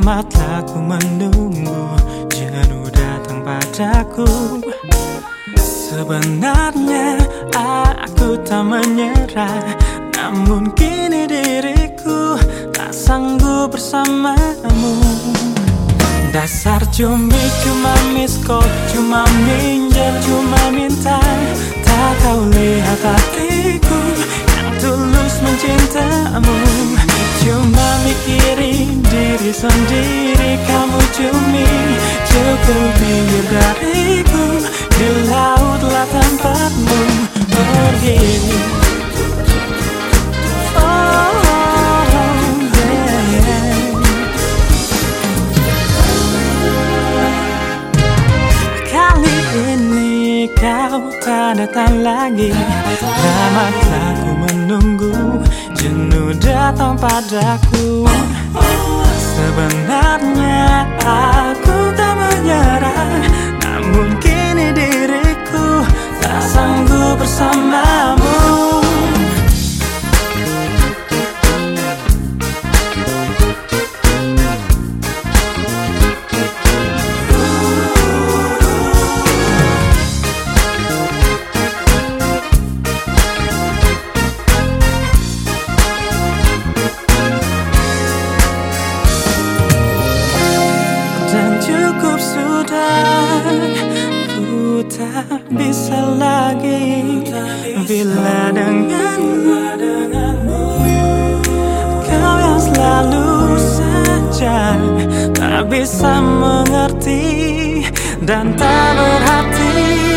Tamatlah ku menunggu, jenuh datang padaku. Sebenarnya aku tak menyerah, namun kini diriku tak sanggup bersamamu. Dasar cumi cuma miskot, cuma minjem, cuma minta. Tak kau lihat hatiku yang tulus mencintamu. Cuma mikirin diri sendiri, kamu cumi cukup minggir dariku. Di lautlah tempatmu pergi. Kau tak datang lagi, tamatlah ku menunggu, jenuh datang padaku. Sebenarnya aku tak menyerah, namun kini diriku tak sanggup bersamamu. Dan cukup sudah, ku tak bisa lagi bila denganmu. Kau yang selalu saja tak bisa mengerti dan tak berhati.